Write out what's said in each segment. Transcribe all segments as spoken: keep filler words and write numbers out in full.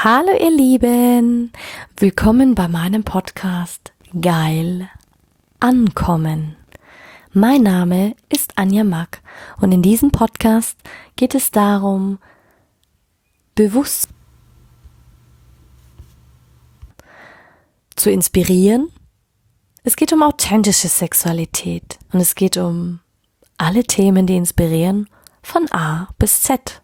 Hallo ihr Lieben, willkommen bei meinem Podcast Geil Ankommen. Mein Name ist Anja Mack und in diesem Podcast geht es darum, bewusst zu inspirieren. Es geht um authentische Sexualität und es geht um alle Themen, die inspirieren, von A bis Z.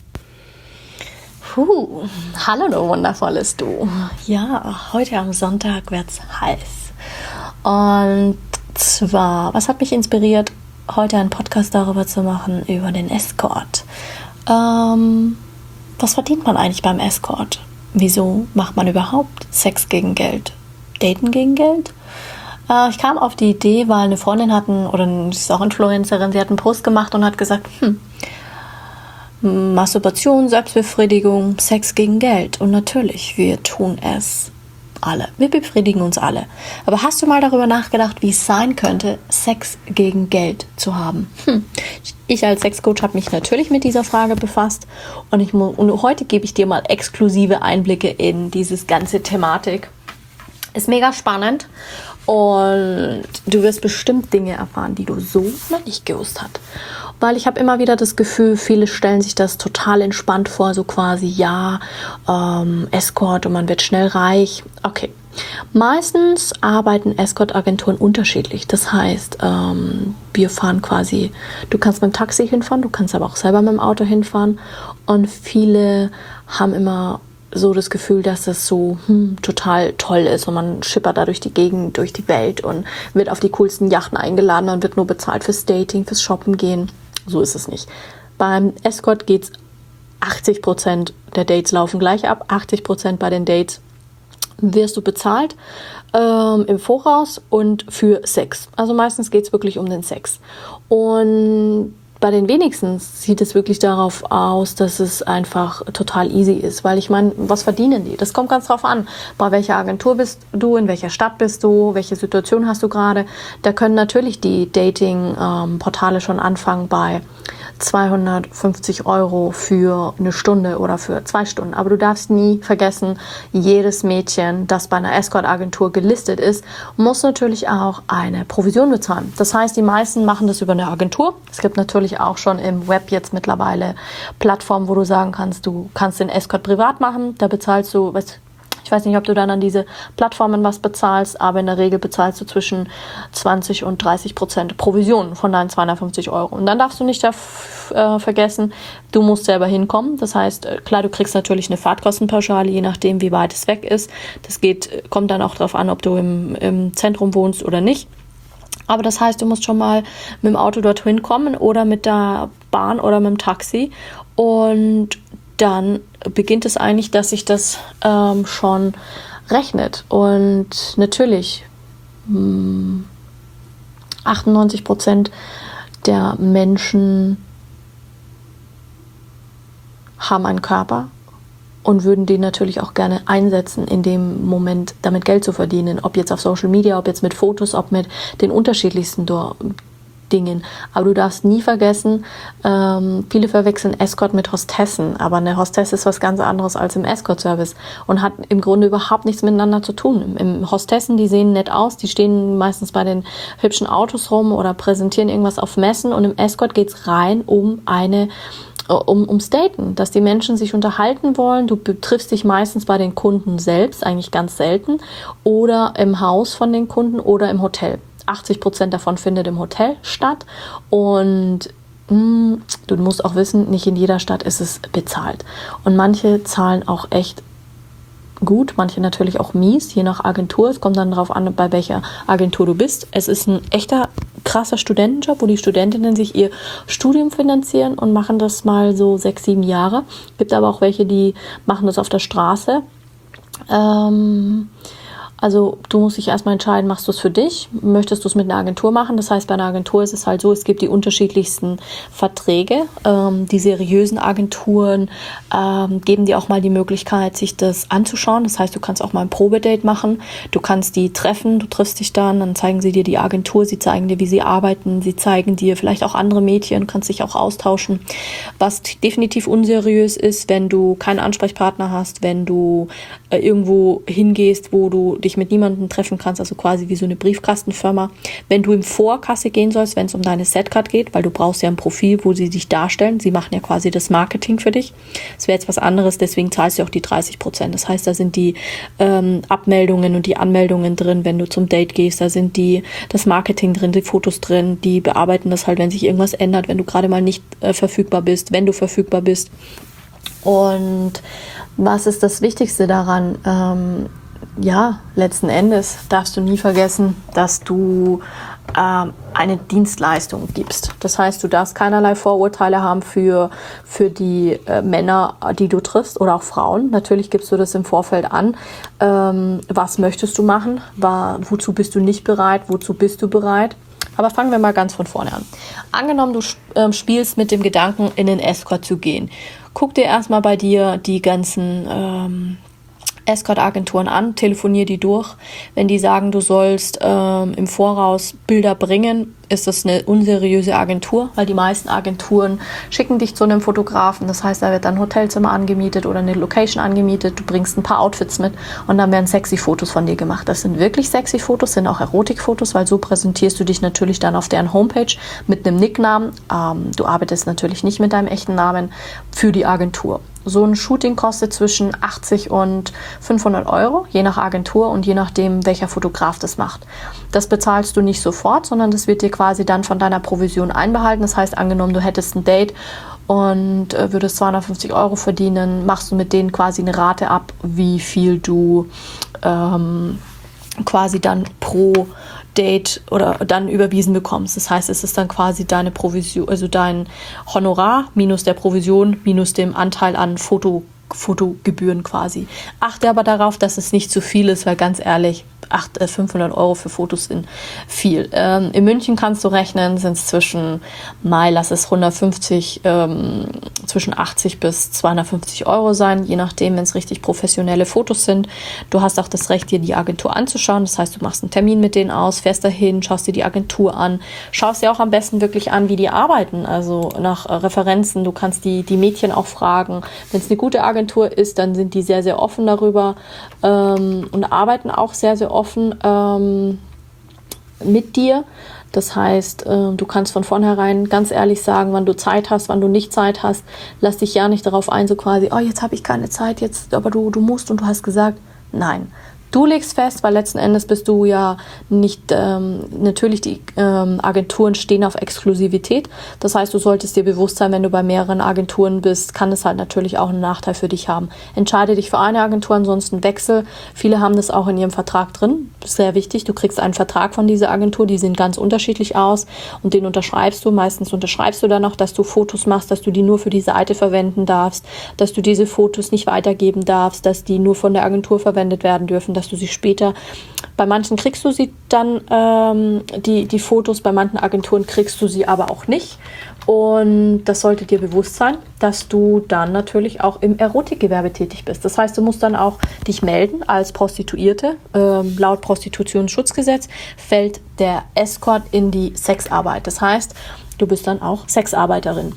Puh, hallo du wundervolles Du. Ja, heute am Sonntag wird's heiß. Und zwar, was hat mich inspiriert, heute einen Podcast darüber zu machen, über den Escort. Ähm, was verdient man eigentlich beim Escort? Wieso macht man überhaupt Sex gegen Geld? Daten gegen Geld? Äh, ich kam auf die Idee, weil eine Freundin hatten, oder sie ist auch Influencerin, sie hat einen Post gemacht und hat gesagt, hm, Masturbation, Selbstbefriedigung, Sex gegen Geld. Und natürlich, wir tun es alle. Wir befriedigen uns alle. Aber hast du mal darüber nachgedacht, wie es sein könnte, Sex gegen Geld zu haben? Hm. Ich als Sexcoach habe mich natürlich mit dieser Frage befasst. Und, ich, und heute gebe ich dir mal exklusive Einblicke in dieses ganze Thematik. Ist mega spannend. Und du wirst bestimmt Dinge erfahren, die du so noch nicht gewusst hast. Weil ich habe immer wieder das Gefühl, viele stellen sich das total entspannt vor, so quasi, ja, ähm, Escort und man wird schnell reich. Okay, meistens arbeiten Escort-Agenturen unterschiedlich. Das heißt, ähm, wir fahren quasi, du kannst mit dem Taxi hinfahren, du kannst aber auch selber mit dem Auto hinfahren. Und viele haben immer so das Gefühl, dass das so hm, total toll ist und man schippert da durch die Gegend, durch die Welt und wird auf die coolsten Yachten eingeladen und wird nur bezahlt fürs Dating, fürs Shoppen gehen. So ist es nicht. Beim Escort geht's achtzig Prozent der Dates laufen gleich ab. achtzig Prozent bei den Dates wirst du bezahlt ähm, im Voraus und für Sex. Also meistens geht's wirklich um den Sex. Und bei den wenigsten sieht es wirklich darauf aus, dass es einfach total easy ist. Weil ich meine, was verdienen die? Das kommt ganz drauf an. Bei welcher Agentur bist du, in welcher Stadt bist du, welche Situation hast du gerade. Da können natürlich die Dating-Portale ähm, schon anfangen bei zweihundertfünfzig Euro für eine Stunde oder für zwei Stunden. Aber du darfst nie vergessen, jedes Mädchen, das bei einer Escort-Agentur gelistet ist, muss natürlich auch eine Provision bezahlen. Das heißt, die meisten machen das über eine Agentur. Es gibt natürlich auch schon im Web jetzt mittlerweile Plattformen, wo du sagen kannst, du kannst den Escort privat machen. Da bezahlst du, was Ich weiß nicht, ob du dann an diese Plattformen was bezahlst, aber in der Regel bezahlst du zwischen zwanzig und dreißig Prozent Provision von deinen zweihundertfünfzig Euro. Und dann darfst du nicht daf- äh, vergessen, du musst selber hinkommen. Das heißt, klar, du kriegst natürlich eine Fahrtkostenpauschale, je nachdem, wie weit es weg ist. Das geht, kommt dann auch darauf an, ob du im, im Zentrum wohnst oder nicht. Aber das heißt, du musst schon mal mit dem Auto dorthin kommen oder mit der Bahn oder mit dem Taxi. Und dann beginnt es eigentlich, dass sich das ähm, schon rechnet. Und natürlich mh, achtundneunzig Prozent der Menschen haben einen Körper und würden den natürlich auch gerne einsetzen, in dem Moment damit Geld zu verdienen. Ob jetzt auf Social Media, ob jetzt mit Fotos, ob mit den unterschiedlichsten Do- Dingen. Aber du darfst nie vergessen, ähm, viele verwechseln Escort mit Hostessen, aber eine Hostess ist was ganz anderes als im Escort-Service und hat im Grunde überhaupt nichts miteinander zu tun. Im, im Hostessen, die sehen nett aus, die stehen meistens bei den hübschen Autos rum oder präsentieren irgendwas auf Messen und im Escort geht's rein um eine Um, ums Daten, dass die Menschen sich unterhalten wollen. Du triffst dich meistens bei den Kunden selbst, eigentlich ganz selten, oder im Haus von den Kunden oder im Hotel. achtzig Prozent davon findet im Hotel statt und mh, du musst auch wissen, nicht in jeder Stadt ist es bezahlt. Und manche zahlen auch echt gut, manche natürlich auch mies, je nach Agentur. Es kommt dann darauf an, bei welcher Agentur du bist. Es ist ein echter, krasser Studentenjob, wo die Studentinnen sich ihr Studium finanzieren und machen das mal so sechs, sieben Jahre. Gibt aber auch welche, die machen das auf der Straße. Ähm, Also du musst dich erstmal entscheiden, machst du es für dich? Möchtest du es mit einer Agentur machen? Das heißt, bei einer Agentur ist es halt so, es gibt die unterschiedlichsten Verträge. Ähm, die seriösen Agenturen ähm, geben dir auch mal die Möglichkeit, sich das anzuschauen. Das heißt, du kannst auch mal ein Probedate machen. Du kannst die treffen, du triffst dich dann, dann zeigen sie dir die Agentur, sie zeigen dir, wie sie arbeiten, sie zeigen dir vielleicht auch andere Mädchen, kannst dich auch austauschen. Was definitiv unseriös ist, wenn du keinen Ansprechpartner hast, wenn du äh, irgendwo hingehst, wo du dich mit niemandem treffen kannst, also quasi wie so eine Briefkastenfirma. Wenn du im Vorkasse gehen sollst, wenn es um deine Setcard geht, weil du brauchst ja ein Profil, wo sie dich darstellen. Sie machen ja quasi das Marketing für dich. Das wäre jetzt was anderes, deswegen zahlst du auch die dreißig Prozent. Das heißt, da sind die ähm, Abmeldungen und die Anmeldungen drin, wenn du zum Date gehst. Da sind die das Marketing drin, die Fotos drin. Die bearbeiten das halt, wenn sich irgendwas ändert, wenn du gerade mal nicht äh, verfügbar bist, wenn du verfügbar bist. Und was ist das Wichtigste daran? Ähm, ja, letzten Endes darfst du nie vergessen, dass du ähm, eine Dienstleistung gibst. Das heißt, du darfst keinerlei Vorurteile haben für, für die äh, Männer, die du triffst oder auch Frauen. Natürlich gibst du das im Vorfeld an. Ähm, was möchtest du machen? War, wozu bist du nicht bereit? Wozu bist du bereit? Aber fangen wir mal ganz von vorne an. Angenommen, du äh, spielst mit dem Gedanken, in den Escort zu gehen. Guck dir erstmal bei dir die ganzen ähm, Escort-Agenturen an, telefonier die durch. Wenn die sagen, du sollst ähm, im Voraus Bilder bringen, ist das eine unseriöse Agentur, weil die meisten Agenturen schicken dich zu einem Fotografen. Das heißt, da wird dann ein Hotelzimmer angemietet oder eine Location angemietet. Du bringst ein paar Outfits mit und dann werden sexy Fotos von dir gemacht. Das sind wirklich sexy Fotos, sind auch Erotikfotos, weil so präsentierst du dich natürlich dann auf deren Homepage mit einem Nicknamen. Ähm, du arbeitest natürlich nicht mit deinem echten Namen für die Agentur. So ein Shooting kostet zwischen achtzig und fünfhundert Euro, je nach Agentur und je nachdem, welcher Fotograf das macht. Das bezahlst du nicht sofort, sondern das wird dir quasi dann von deiner Provision einbehalten. Das heißt, angenommen, du hättest ein Date und äh, würdest zweihundertfünfzig Euro verdienen, machst du mit denen quasi eine Rate ab, wie viel du ähm, quasi dann pro Date oder dann überwiesen bekommst. Das heißt, es ist dann quasi deine Provision, also dein Honorar minus der Provision minus dem Anteil an Foto, Fotogebühren quasi. Achte aber darauf, dass es nicht zu viel ist, weil ganz ehrlich, fünfhundert Euro für Fotos sind viel. Ähm, in München kannst du rechnen, sind es zwischen, mal lass es hundertfünfzig, ähm, zwischen achtzig bis zweihundertfünfzig Euro sein, je nachdem, wenn es richtig professionelle Fotos sind. Du hast auch das Recht, dir die Agentur anzuschauen. Das heißt, du machst einen Termin mit denen aus, fährst dahin, schaust dir die Agentur an, schaust dir auch am besten wirklich an, wie die arbeiten, also nach äh, Referenzen. Du kannst die, die Mädchen auch fragen. Wenn es eine gute Agentur ist, dann sind die sehr, sehr offen darüber ähm, und arbeiten auch sehr, sehr offen ähm, mit dir. Das heißt, äh, du kannst von vornherein ganz ehrlich sagen, wann du Zeit hast, wann du nicht Zeit hast. Lass dich ja nicht darauf ein, so quasi, oh, jetzt habe ich keine Zeit, jetzt, aber du, du musst und du hast gesagt, nein. Du legst fest, weil letzten Endes bist du ja nicht, ähm, natürlich die ähm, Agenturen stehen auf Exklusivität. Das heißt, du solltest dir bewusst sein, wenn du bei mehreren Agenturen bist, kann es halt natürlich auch einen Nachteil für dich haben. Entscheide dich für eine Agentur, ansonsten wechsel. Viele haben das auch in ihrem Vertrag drin. Das ist sehr wichtig. Du kriegst einen Vertrag von dieser Agentur, die sehen ganz unterschiedlich aus und den unterschreibst du. Meistens unterschreibst du dann noch, dass du Fotos machst, dass du die nur für die Seite verwenden darfst, dass du diese Fotos nicht weitergeben darfst, dass die nur von der Agentur verwendet werden dürfen, dass du sie später, bei manchen kriegst du sie dann, ähm, die, die Fotos, bei manchen Agenturen kriegst du sie aber auch nicht. Und das sollte dir bewusst sein, dass du dann natürlich auch im Erotikgewerbe tätig bist. Das heißt, du musst dann auch dich melden als Prostituierte. Ähm, laut Prostitutionsschutzgesetz fällt der Escort in die Sexarbeit. Das heißt, du bist dann auch Sexarbeiterin.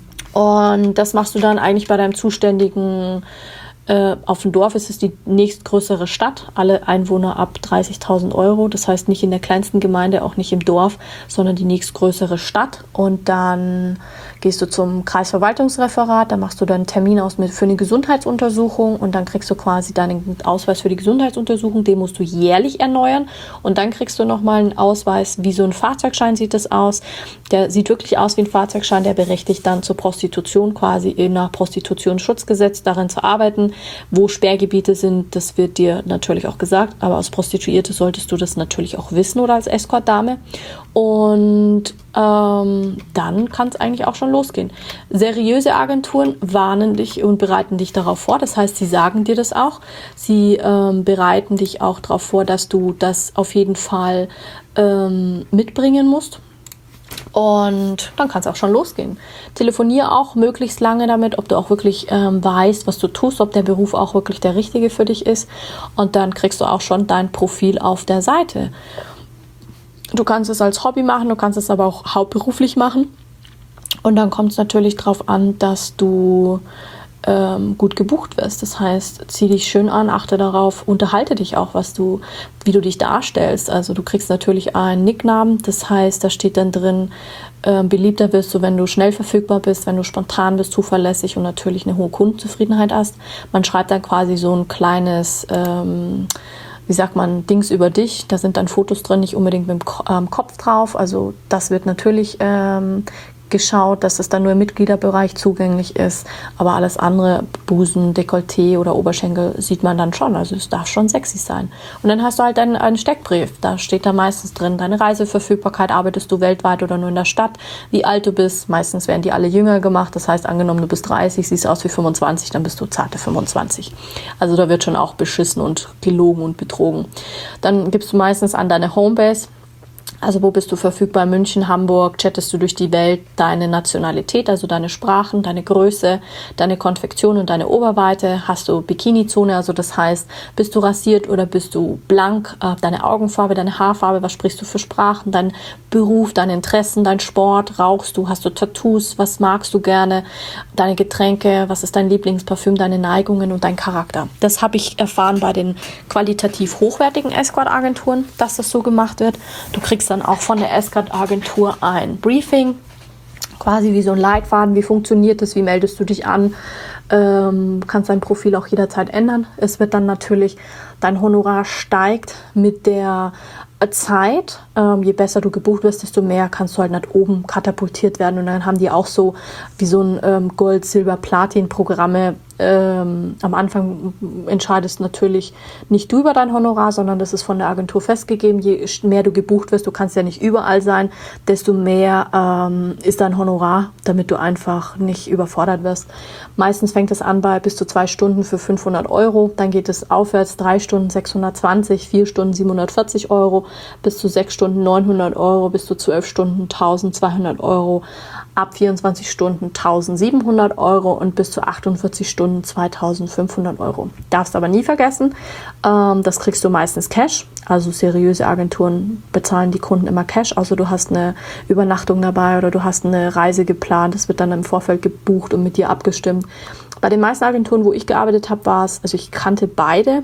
Und das machst du dann eigentlich bei deinem zuständigen auf dem Dorf. Ist es die nächstgrößere Stadt, alle Einwohner ab dreißigtausend Euro, das heißt nicht in der kleinsten Gemeinde, auch nicht im Dorf, sondern die nächstgrößere Stadt. Und dann gehst du zum Kreisverwaltungsreferat, da machst du dann einen Termin aus mit, für eine Gesundheitsuntersuchung und dann kriegst du quasi deinen Ausweis für die Gesundheitsuntersuchung, den musst du jährlich erneuern und dann kriegst du nochmal einen Ausweis, wie so ein Fahrzeugschein sieht das aus. Der sieht wirklich aus wie ein Fahrzeugschein, der berechtigt dann zur Prostitution quasi nach Prostitutionsschutzgesetz darin zu arbeiten. Wo Sperrgebiete sind, das wird dir natürlich auch gesagt, aber als Prostituierte solltest du das natürlich auch wissen oder als Escortdame. Und ähm, dann kann es eigentlich auch schon losgehen. Seriöse Agenturen warnen dich und bereiten dich darauf vor. Das heißt, sie sagen dir das auch. Sie ähm, bereiten dich auch darauf vor, dass du das auf jeden Fall ähm, mitbringen musst. Und dann kann es auch schon losgehen. Telefoniere auch möglichst lange damit, ob du auch wirklich ähm, weißt, was du tust, ob der Beruf auch wirklich der richtige für dich ist. Und dann kriegst du auch schon dein Profil auf der Seite. Du kannst es als Hobby machen, du kannst es aber auch hauptberuflich machen. Und dann kommt es natürlich darauf an, dass du ähm, gut gebucht wirst. Das heißt, zieh dich schön an, achte darauf, unterhalte dich auch, was du, wie du dich darstellst. Also du kriegst natürlich einen Nicknamen, das heißt, da steht dann drin, äh, beliebter wirst du, wenn du schnell verfügbar bist, wenn du spontan bist, zuverlässig und natürlich eine hohe Kundenzufriedenheit hast. Man schreibt dann quasi so ein kleines, ähm, wie sagt man, Dings über dich. Da sind dann Fotos drin, nicht unbedingt mit dem ähm, Kopf drauf. Also das wird natürlich ähm, geschaut, dass es dann nur im Mitgliederbereich zugänglich ist. Aber alles andere, Busen, Dekolleté oder Oberschenkel, sieht man dann schon. Also es darf schon sexy sein. Und dann hast du halt einen, einen Steckbrief. Da steht da meistens drin, deine Reiseverfügbarkeit, arbeitest du weltweit oder nur in der Stadt, wie alt du bist. Meistens werden die alle jünger gemacht. Das heißt, angenommen, du bist dreißig, siehst aus wie fünfundzwanzig, dann bist du zarte fünfundzwanzig. Also da wird schon auch beschissen und gelogen und betrogen. Dann gibst du meistens an deine Homebase. Also wo bist du verfügbar? München, Hamburg, chattest du durch die Welt, deine Nationalität, also deine Sprachen, deine Größe, deine Konfektion und deine Oberweite. Hast du Bikini-Zone, also das heißt, bist du rasiert oder bist du blank? Äh, deine Augenfarbe, deine Haarfarbe, was sprichst du für Sprachen? Dein Beruf, deine Interessen, dein Sport, rauchst du, hast du Tattoos, was magst du gerne? Deine Getränke, was ist dein Lieblingsparfüm, deine Neigungen und dein Charakter. Das habe ich erfahren bei den qualitativ hochwertigen Escort-Agenturen, dass das so gemacht wird. Du kriegst dann auch von der Escort-Agentur ein Briefing, quasi wie so ein Leitfaden, wie funktioniert das, wie meldest du dich an, ähm, kannst dein Profil auch jederzeit ändern. Es wird dann natürlich, dein Honorar steigt mit der Zeit, ähm, je besser du gebucht wirst, desto mehr kannst du halt nach oben katapultiert werden und dann haben die auch so wie so ein ähm, Gold-, Silber-, Platin-Programme. Ähm, am Anfang entscheidest natürlich nicht du über dein Honorar, sondern das ist von der Agentur festgegeben. Je mehr du gebucht wirst, du kannst ja nicht überall sein, desto mehr ähm, ist dein Honorar, damit du einfach nicht überfordert wirst. Meistens fängt es an bei bis zu zwei Stunden für fünfhundert Euro, dann geht es aufwärts, drei Stunden sechshundertzwanzig, vier Stunden siebenhundertvierzig Euro, bis zu sechs Stunden neunhundert Euro, bis zu zwölf Stunden eintausendzweihundert Euro, ab vierundzwanzig Stunden eintausendsiebenhundert Euro und bis zu achtundvierzig Stunden zweitausendfünfhundert Euro. Darfst aber nie vergessen, ähm, das kriegst du meistens Cash. Also seriöse Agenturen bezahlen die Kunden immer Cash, außer du hast eine Übernachtung dabei oder du hast eine Reise geplant. Das wird dann im Vorfeld gebucht und mit dir abgestimmt. Bei den meisten Agenturen, wo ich gearbeitet habe, war es, also ich kannte beide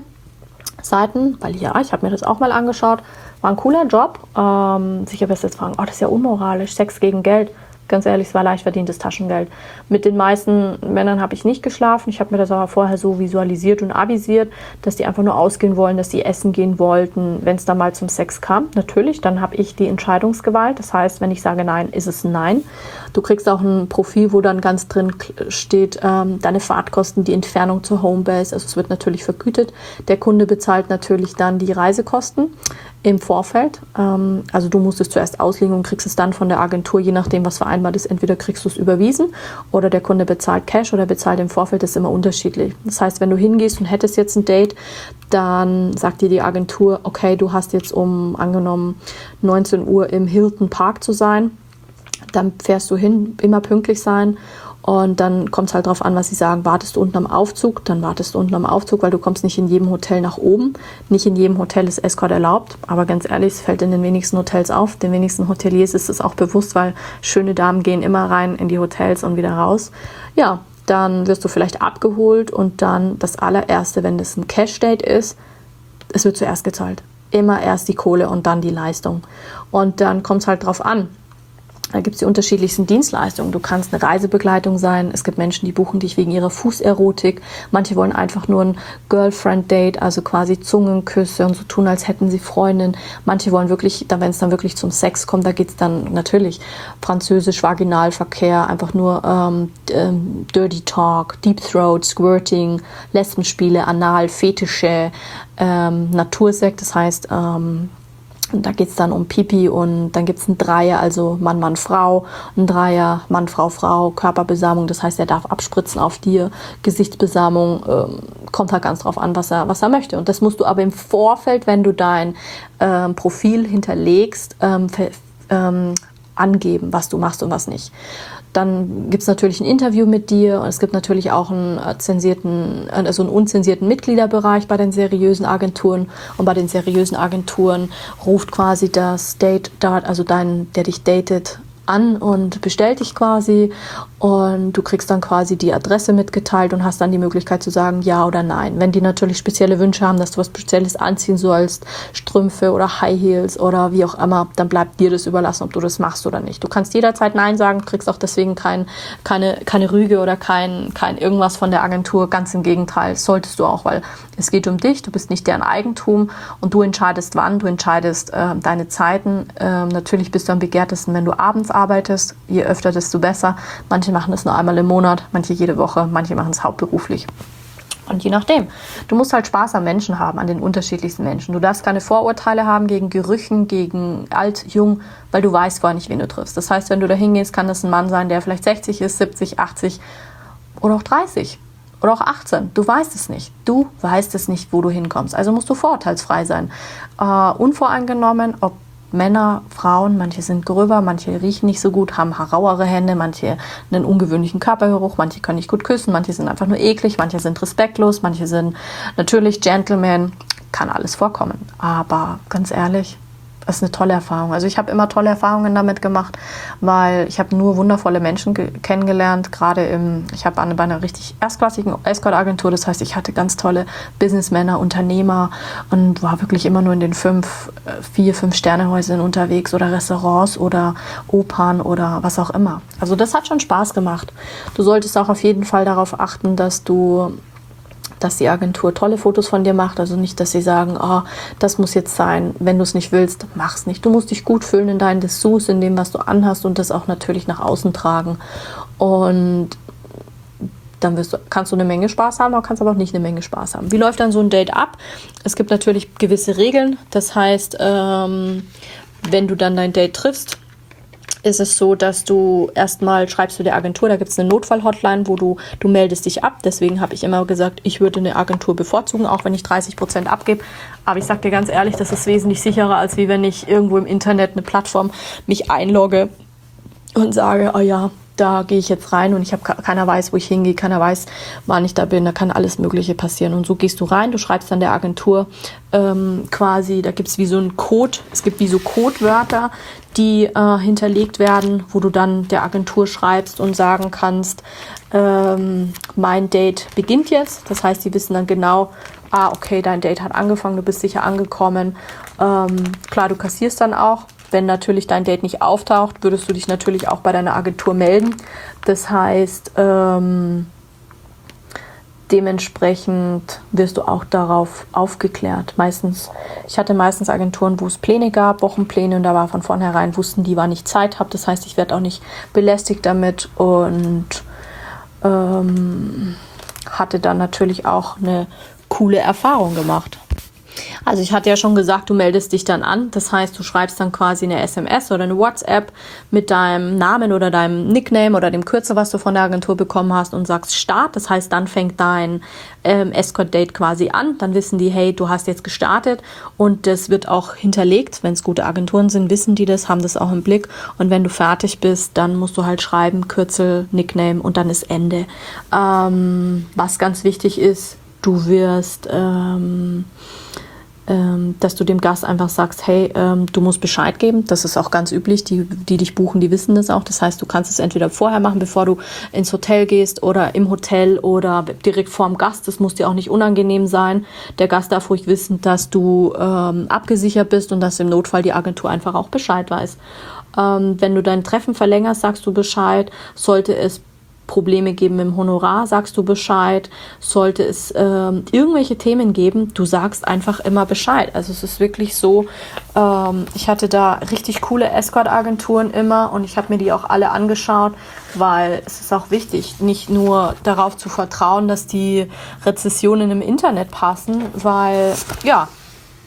Seiten, weil ja, ich habe mir das auch mal angeschaut, war ein cooler Job. Ähm, sicher wirst du jetzt fragen, oh, das ist ja unmoralisch, Sex gegen Geld. Ganz ehrlich, es war leicht verdientes Taschengeld. Mit den meisten Männern habe ich nicht geschlafen. Ich habe mir das aber vorher so visualisiert und avisiert, dass die einfach nur ausgehen wollen, dass die essen gehen wollten, wenn es dann mal zum Sex kam. Natürlich, dann habe ich die Entscheidungsgewalt. Das heißt, wenn ich sage Nein, ist es ein Nein. Du kriegst auch ein Profil, wo dann ganz drin steht, ähm, deine Fahrtkosten, die Entfernung zur Homebase. Also es wird natürlich vergütet. Der Kunde bezahlt natürlich dann die Reisekosten im Vorfeld. Ähm, also du musst es zuerst auslegen und kriegst es dann von der Agentur, je nachdem, was vereinbart ist. Entweder kriegst du es überwiesen oder der Kunde bezahlt Cash oder bezahlt im Vorfeld. Das ist immer unterschiedlich. Das heißt, wenn du hingehst und hättest jetzt ein Date, dann sagt dir die Agentur, okay, du hast jetzt um, angenommen, neunzehn Uhr im Hilton Park zu sein. Dann fährst du hin, immer pünktlich sein. Und dann kommt es halt drauf an, was sie sagen. Wartest du unten am Aufzug, dann wartest du unten am Aufzug, weil du kommst nicht in jedem Hotel nach oben. Nicht in jedem Hotel ist Escort erlaubt. Aber ganz ehrlich, es fällt in den wenigsten Hotels auf. Den wenigsten Hoteliers ist es auch bewusst, weil schöne Damen gehen immer rein in die Hotels und wieder raus. Ja, dann wirst du vielleicht abgeholt und dann das allererste, wenn das ein Cash-Date ist, es wird zuerst gezahlt. Immer erst die Kohle und dann die Leistung. Und dann kommt es halt drauf an. Da gibt es die unterschiedlichsten Dienstleistungen. Du kannst eine Reisebegleitung sein. Es gibt Menschen, die buchen dich wegen ihrer Fußerotik. Manche wollen einfach nur ein Girlfriend-Date, also quasi Zungenküsse und so tun, als hätten sie Freundin. Manche wollen wirklich, wenn es dann wirklich zum Sex kommt, da geht es dann natürlich französisch, Vaginalverkehr, einfach nur ähm, ähm, Dirty Talk, Deep Throat, Squirting, Lesbenspiele, Anal, Fetische, ähm, Natursekt, das heißt ähm, Und da geht es dann um Pipi und dann gibt es ein Dreier, also Mann, Mann, Frau, ein Dreier, Mann, Frau, Frau, Körperbesamung, das heißt, er darf abspritzen auf dir, Gesichtsbesamung, ähm, kommt halt ganz drauf an, was er, was er möchte. Und das musst du aber im Vorfeld, wenn du dein ähm, Profil hinterlegst, ähm, ähm, angeben, was du machst und was nicht. Dann gibt es natürlich ein Interview mit dir und es gibt natürlich auch einen zensierten, also einen unzensierten Mitgliederbereich bei den seriösen Agenturen. Und bei den seriösen Agenturen ruft quasi das Date, also dein, der dich datet, an und bestellt dich quasi und du kriegst dann quasi die Adresse mitgeteilt und hast dann die Möglichkeit zu sagen ja oder nein. Wenn die natürlich spezielle Wünsche haben, dass du was Spezielles anziehen sollst, Strümpfe oder High Heels oder wie auch immer, dann bleibt dir das überlassen, ob du das machst oder nicht. Du kannst jederzeit nein sagen, kriegst auch deswegen kein, keine, keine Rüge oder kein, kein irgendwas von der Agentur. Ganz im Gegenteil, solltest du auch, weil es geht um dich, du bist nicht deren Eigentum und du entscheidest wann, du entscheidest äh, deine Zeiten. Ähm, natürlich bist du am begehrtesten, wenn du abends arbeitest. Je öfter, desto besser. Manche machen es nur einmal im Monat, manche jede Woche, manche machen es hauptberuflich. Und je nachdem. Du musst halt Spaß am Menschen haben, an den unterschiedlichsten Menschen. Du darfst keine Vorurteile haben gegen Gerüchen, gegen alt, jung, weil du weißt vorher nicht, wen du triffst. Das heißt, wenn du da hingehst, kann das ein Mann sein, der vielleicht sechzig ist, siebzig, achtzig oder auch dreißig. Oder auch achtzehn. Du weißt es nicht. Du weißt es nicht, wo du hinkommst. Also musst du vorurteilsfrei sein. Äh, unvoreingenommen, ob Männer, Frauen, manche sind gröber, manche riechen nicht so gut, haben rauere Hände, manche einen ungewöhnlichen Körpergeruch, manche können nicht gut küssen, manche sind einfach nur eklig, manche sind respektlos, manche sind natürlich Gentlemen. Kann alles vorkommen. Aber ganz ehrlich, das ist eine tolle Erfahrung. Also ich habe immer tolle Erfahrungen damit gemacht, weil ich habe nur wundervolle Menschen ge- kennengelernt. Gerade im, ich habe bei einer richtig erstklassigen Escort-Agentur, das heißt, ich hatte ganz tolle Businessmänner, Unternehmer und war wirklich immer nur in den fünf, vier, fünf Sternehäusern unterwegs oder Restaurants oder Opern oder was auch immer. Also das hat schon Spaß gemacht. Du solltest auch auf jeden Fall darauf achten, dass du dass die Agentur tolle Fotos von dir macht, also nicht, dass sie sagen, oh, das muss jetzt sein, wenn du es nicht willst, mach's nicht. Du musst dich gut fühlen in deinen Dessous, in dem, was du anhast und das auch natürlich nach außen tragen und dann wirst du, kannst du eine Menge Spaß haben, aber kannst aber auch nicht eine Menge Spaß haben. Wie läuft dann so ein Date ab? Es gibt natürlich gewisse Regeln, das heißt, ähm, wenn du dann dein Date triffst, ist es so, dass du erstmal schreibst du der Agentur, da gibt es eine Notfall-Hotline, wo du, du meldest dich ab. Deswegen habe ich immer gesagt, ich würde eine Agentur bevorzugen, auch wenn ich dreißig Prozent abgebe. Aber ich sage dir ganz ehrlich, das ist wesentlich sicherer, als wie wenn ich irgendwo im Internet eine Plattform mich einlogge und sage, oh ja, da gehe ich jetzt rein und ich habe keiner weiß, wo ich hingehe, keiner weiß, wann ich da bin, da kann alles Mögliche passieren. Und so gehst du rein, du schreibst dann der Agentur ähm, quasi, da gibt es wie so einen Code, es gibt wie so Codewörter, die äh, hinterlegt werden, wo du dann der Agentur schreibst und sagen kannst, ähm, mein Date beginnt jetzt. Das heißt, die wissen dann genau, ah, okay, dein Date hat angefangen, du bist sicher angekommen. Ähm, klar, du kassierst dann auch. Wenn natürlich dein Date nicht auftaucht, würdest du dich natürlich auch bei deiner Agentur melden. Das heißt, ähm, dementsprechend wirst du auch darauf aufgeklärt. Meistens, ich hatte meistens Agenturen, wo es Pläne gab, Wochenpläne, und da war von vornherein, wussten die, wann ich Zeit habe. Das heißt, ich werde auch nicht belästigt damit und ähm, hatte dann natürlich auch eine coole Erfahrung gemacht. Also ich hatte ja schon gesagt, du meldest dich dann an. Das heißt, du schreibst dann quasi eine S M S oder eine WhatsApp mit deinem Namen oder deinem Nickname oder dem Kürzel, was du von der Agentur bekommen hast und sagst Start. Das heißt, dann fängt dein ähm, Escort-Date quasi an. Dann wissen die, hey, du hast jetzt gestartet und das wird auch hinterlegt. Wenn es gute Agenturen sind, wissen die das, haben das auch im Blick. Und wenn du fertig bist, dann musst du halt schreiben, Kürzel, Nickname und dann ist Ende. Ähm, was ganz wichtig ist, du wirst... Ähm, dass du dem Gast einfach sagst, hey, ähm, du musst Bescheid geben. Das ist auch ganz üblich. Die, die dich buchen, die wissen das auch. Das heißt, du kannst es entweder vorher machen, bevor du ins Hotel gehst oder im Hotel oder direkt vorm Gast. Das muss dir auch nicht unangenehm sein. Der Gast darf ruhig wissen, dass du ähm, abgesichert bist und dass im Notfall die Agentur einfach auch Bescheid weiß. Ähm, wenn du dein Treffen verlängerst, sagst du Bescheid. Sollte es Probleme geben im Honorar, sagst du Bescheid. Sollte es ähm, irgendwelche Themen geben, du sagst einfach immer Bescheid. Also es ist wirklich so, ähm, ich hatte da richtig coole Escort-Agenturen immer und ich habe mir die auch alle angeschaut, weil es ist auch wichtig, nicht nur darauf zu vertrauen, dass die Rezessionen im Internet passen, weil, ja,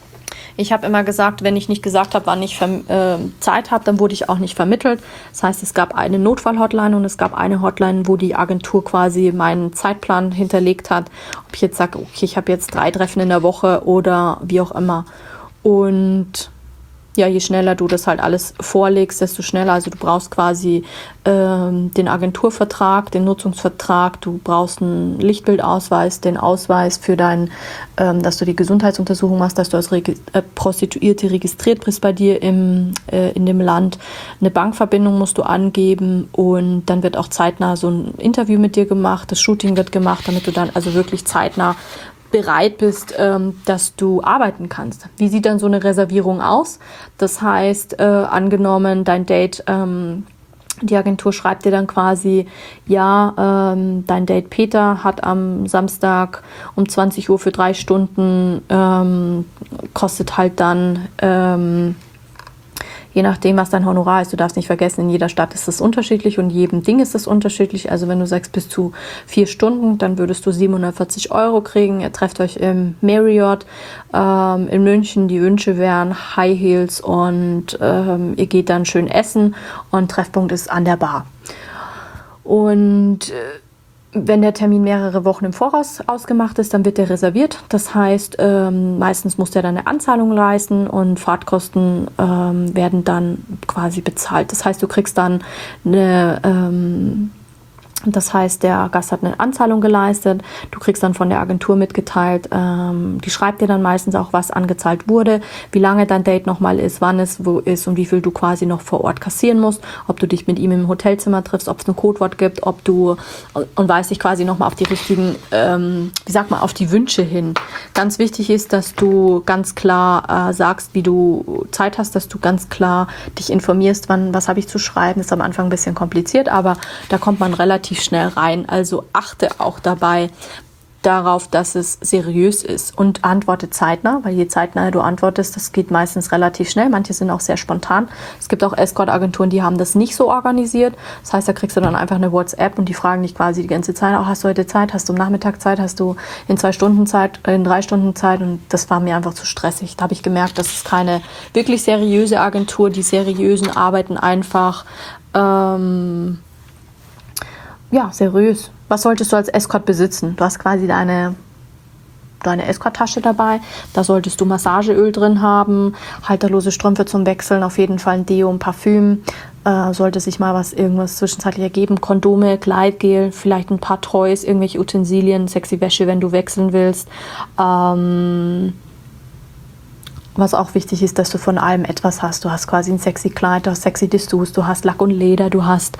Ich habe immer gesagt, wenn ich nicht gesagt habe, wann ich äh, Zeit habe, dann wurde ich auch nicht vermittelt. Das heißt, es gab eine Notfall-Hotline und es gab eine Hotline, wo die Agentur quasi meinen Zeitplan hinterlegt hat. Ob ich jetzt sage, okay, ich habe jetzt drei Treffen in der Woche oder wie auch immer. Und ja, je schneller du das halt alles vorlegst, desto schneller. Also du brauchst quasi ähm, den Agenturvertrag, den Nutzungsvertrag, du brauchst einen Lichtbildausweis, den Ausweis für dein, ähm, dass du die Gesundheitsuntersuchung machst, dass du als Regi- äh, Prostituierte registriert bist bei dir im, äh, in dem Land. Eine Bankverbindung musst du angeben und dann wird auch zeitnah so ein Interview mit dir gemacht, das Shooting wird gemacht, damit du dann also wirklich zeitnah bereit bist, ähm, dass du arbeiten kannst. Wie sieht dann so eine Reservierung aus? Das heißt, äh, angenommen, dein Date, ähm, die Agentur schreibt dir dann quasi, ja, ähm, dein Date Peter hat am Samstag um zwanzig Uhr für drei Stunden, ähm, kostet halt dann, ähm, je nachdem, was dein Honorar ist. Du darfst nicht vergessen, in jeder Stadt ist es unterschiedlich und in jedem Ding ist es unterschiedlich. Also wenn du sagst, bis zu vier Stunden, dann würdest du siebenhundertvierzig Euro kriegen. Ihr trefft euch im Marriott ähm, in München. Die Wünsche wären High Heels und ähm, ihr geht dann schön essen und Treffpunkt ist an der Bar. Und äh, wenn der Termin mehrere Wochen im Voraus ausgemacht ist, dann wird der reserviert. Das heißt, ähm, meistens muss der dann eine Anzahlung leisten und Fahrtkosten ähm, werden dann quasi bezahlt. Das heißt, du kriegst dann eine, ähm, das heißt, der Gast hat eine Anzahlung geleistet. Du kriegst dann von der Agentur mitgeteilt, ähm, die schreibt dir dann meistens auch, was angezahlt wurde, wie lange dein Date nochmal ist, wann es wo ist und wie viel du quasi noch vor Ort kassieren musst, ob du dich mit ihm im Hotelzimmer triffst, ob es ein Codewort gibt, ob du, und weist dich quasi nochmal auf die richtigen, ähm, wie sagt man, auf die Wünsche hin. Ganz wichtig ist, dass du ganz klar äh, sagst, wie du Zeit hast, dass du ganz klar dich informierst, wann, was habe ich zu schreiben. Ist am Anfang ein bisschen kompliziert, aber da kommt man relativ schnell rein. Also achte auch dabei darauf, dass es seriös ist und antworte zeitnah, weil je zeitnah du antwortest, das geht meistens relativ schnell. Manche sind auch sehr spontan. Es gibt auch Escort-Agenturen, die haben das nicht so organisiert. Das heißt, da kriegst du dann einfach eine WhatsApp und die fragen dich quasi die ganze Zeit, oh, hast du heute Zeit, hast du am Nachmittag Zeit, hast du in zwei Stunden Zeit, in drei Stunden Zeit, und das war mir einfach zu stressig. Da habe ich gemerkt, das ist keine wirklich seriöse Agentur. Die seriösen arbeiten einfach ähm, ja, seriös. Was solltest du als Escort besitzen? Du hast quasi deine, deine Escort-Tasche dabei. Da solltest du Massageöl drin haben, halterlose Strümpfe zum Wechseln, auf jeden Fall ein Deo, ein Parfüm. Äh, sollte sich mal was irgendwas zwischenzeitlich ergeben. Kondome, Gleitgel, vielleicht ein paar Toys, irgendwelche Utensilien, sexy Wäsche, wenn du wechseln willst. Ähm... Was auch wichtig ist, dass du von allem etwas hast. Du hast quasi ein sexy Kleid, du hast sexy Dessous, du hast Lack und Leder, du hast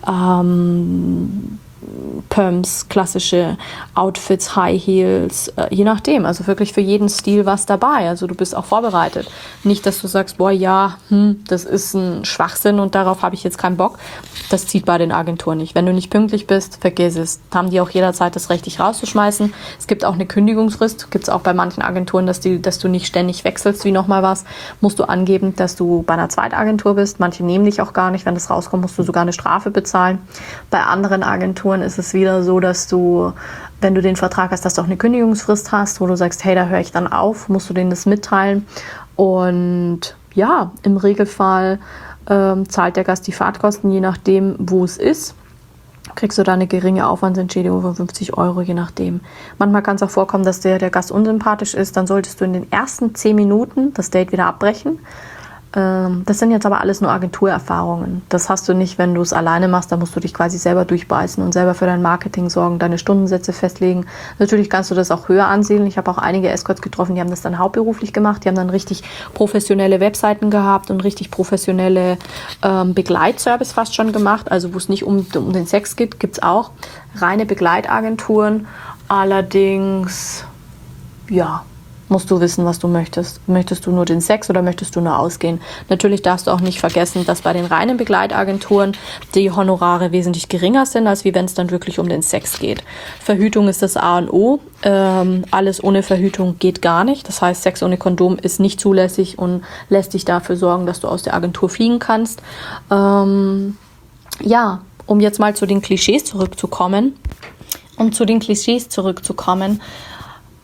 ähm, Pumps, klassische Outfits, High Heels, äh, je nachdem. Also wirklich für jeden Stil was dabei. Also du bist auch vorbereitet. Nicht, dass du sagst, boah, ja, hm, das ist ein Schwachsinn und darauf habe ich jetzt keinen Bock. Das zieht bei den Agenturen nicht. Wenn du nicht pünktlich bist, vergiss es. Haben die auch jederzeit das Recht, dich rauszuschmeißen. Es gibt auch eine Kündigungsfrist. Gibt es auch bei manchen Agenturen, dass, die, dass du nicht ständig wechselst wie nochmal was. Musst du angeben, dass du bei einer Zweitagentur bist. Manche nehmen dich auch gar nicht. Wenn das rauskommt, musst du sogar eine Strafe bezahlen. Bei anderen Agenturen ist es wieder so, dass du, wenn du den Vertrag hast, dass du auch eine Kündigungsfrist hast, wo du sagst, hey, da höre ich dann auf, musst du denen das mitteilen. Und ja, im Regelfall ähm, zahlt der Gast die Fahrtkosten, je nachdem, wo es ist. Kriegst du da eine geringe Aufwandsentschädigung von fünfzig Euro, je nachdem. Manchmal kann es auch vorkommen, dass der, der Gast unsympathisch ist. Dann solltest du in den ersten zehn Minuten das Date wieder abbrechen. Das sind jetzt aber alles nur Agenturerfahrungen. Das hast du nicht, wenn du es alleine machst. Da musst du dich quasi selber durchbeißen und selber für dein Marketing sorgen, deine Stundensätze festlegen. Natürlich kannst du das auch höher ansiedeln. Ich habe auch einige Escorts getroffen, die haben das dann hauptberuflich gemacht. Die haben dann richtig professionelle Webseiten gehabt und richtig professionelle ähm, Begleitservice fast schon gemacht. Also wo es nicht um, um den Sex geht, gibt es auch reine Begleitagenturen. Allerdings, ja, musst du wissen, was du möchtest. Möchtest du nur den Sex oder möchtest du nur ausgehen? Natürlich darfst du auch nicht vergessen, dass bei den reinen Begleitagenturen die Honorare wesentlich geringer sind, als wie wenn es dann wirklich um den Sex geht. Verhütung ist das A und O. Ähm, alles ohne Verhütung geht gar nicht. Das heißt, Sex ohne Kondom ist nicht zulässig und lässt dich dafür sorgen, dass du aus der Agentur fliegen kannst. Ähm, ja, um jetzt mal zu den Klischees zurückzukommen. Um zu den Klischees zurückzukommen.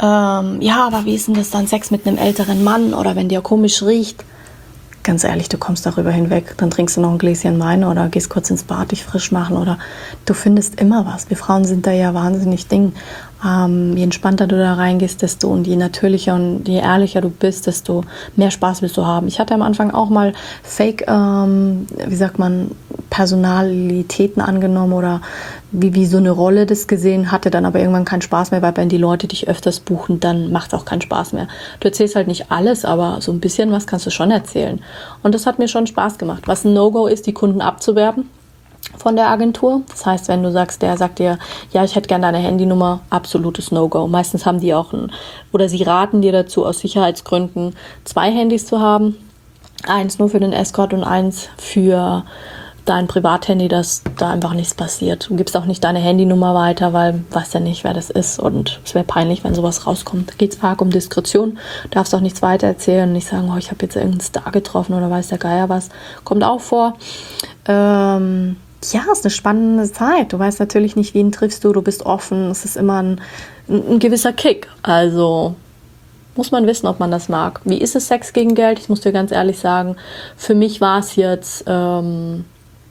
ähm, ja, aber wie ist denn das dann Sex mit einem älteren Mann oder wenn der komisch riecht? Ganz ehrlich, du kommst darüber hinweg. Dann trinkst du noch ein Gläschen Wein oder gehst kurz ins Bad, dich frisch machen oder du findest immer was. Wir Frauen sind da ja wahnsinnig Ding. Ähm, je entspannter du da reingehst, desto und je natürlicher und je ehrlicher du bist, desto mehr Spaß willst du haben. Ich hatte am Anfang auch mal Fake, ähm, wie sagt man, Personalitäten angenommen oder wie, wie so eine Rolle das gesehen, hatte dann aber irgendwann keinen Spaß mehr, weil wenn die Leute dich öfters buchen, dann macht es auch keinen Spaß mehr. Du erzählst halt nicht alles, aber so ein bisschen was kannst du schon erzählen. Und das hat mir schon Spaß gemacht. Was ein No-Go ist, die Kunden abzuwerben von der Agentur. Das heißt, wenn du sagst, der sagt dir, ja, ich hätte gerne deine Handynummer, absolutes No-Go. Meistens haben die auch ein, oder sie raten dir dazu, aus Sicherheitsgründen zwei Handys zu haben. Eins nur für den Escort und eins für dein Privathandy, dass da einfach nichts passiert. Du gibst auch nicht deine Handynummer weiter, weil du weißt ja nicht, wer das ist und es wäre peinlich, wenn sowas rauskommt. Da geht es arg um Diskretion. Du darfst auch nichts weiter erzählen und nicht sagen, oh, ich habe jetzt irgendeinen Star getroffen oder weiß der Geier was. Kommt auch vor. Ähm, ja, ist eine spannende Zeit. Du weißt natürlich nicht, wen triffst du. Du bist offen. Es ist immer ein, ein, ein gewisser Kick. Also muss man wissen, ob man das mag. Wie ist es Sex gegen Geld? Ich muss dir ganz ehrlich sagen, für mich war es jetzt ähm,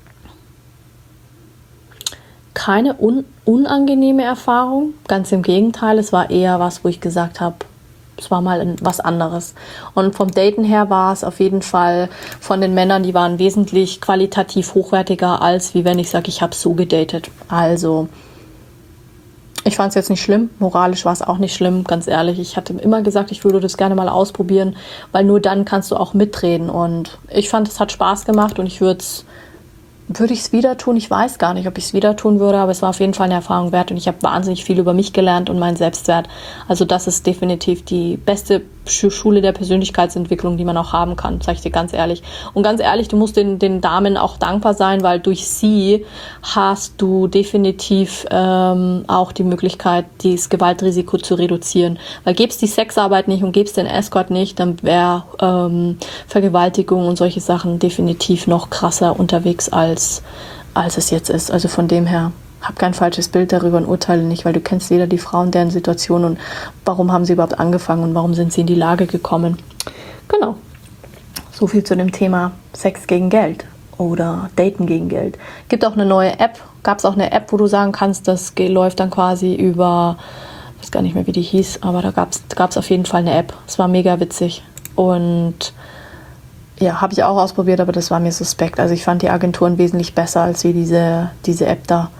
keine un- unangenehme Erfahrung. Ganz im Gegenteil, es war eher was, wo ich gesagt habe, es war mal was anderes. Und vom Daten her war es auf jeden Fall von den Männern, die waren wesentlich qualitativ hochwertiger, als wie wenn ich sage, ich habe so gedatet. Also ich fand es jetzt nicht schlimm, moralisch war es auch nicht schlimm, ganz ehrlich. Ich hatte immer gesagt, ich würde das gerne mal ausprobieren, weil nur dann kannst du auch mitreden. Und ich fand, es hat Spaß gemacht und ich würde es Würde ich es wieder tun? Ich weiß gar nicht, ob ich es wieder tun würde, aber es war auf jeden Fall eine Erfahrung wert und ich habe wahnsinnig viel über mich gelernt und meinen Selbstwert. Also das ist definitiv die beste Schule der Persönlichkeitsentwicklung, die man auch haben kann, sage ich dir ganz ehrlich. Und ganz ehrlich, du musst den, den Damen auch dankbar sein, weil durch sie hast du definitiv ähm, auch die Möglichkeit, dieses Gewaltrisiko zu reduzieren. Weil gäbe es die Sexarbeit nicht und gäbe es den Escort nicht, dann wäre ähm, Vergewaltigung und solche Sachen definitiv noch krasser unterwegs als, als es jetzt ist. Also von dem her, hab kein falsches Bild darüber und urteile nicht, weil du kennst weder die Frauen, deren Situation und warum haben sie überhaupt angefangen und warum sind sie in die Lage gekommen. Genau. So viel zu dem Thema Sex gegen Geld oder Daten gegen Geld. Gibt auch eine neue App. Gab es auch eine App, wo du sagen kannst, das läuft dann quasi über, ich weiß gar nicht mehr, wie die hieß, aber da gab es auf jeden Fall eine App. Es war mega witzig und ja, habe ich auch ausprobiert, aber das war mir suspekt. Also ich fand die Agenturen wesentlich besser als wie diese, diese App da.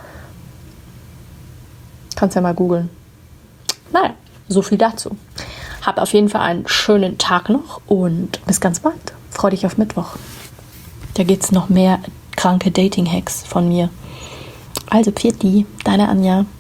Kannst ja mal googeln. Naja, so viel dazu. Hab auf jeden Fall einen schönen Tag noch und bis ganz bald. Freu dich auf Mittwoch. Da geht's noch mehr kranke Dating-Hacks von mir. Also, Pfiat die, deine Anja.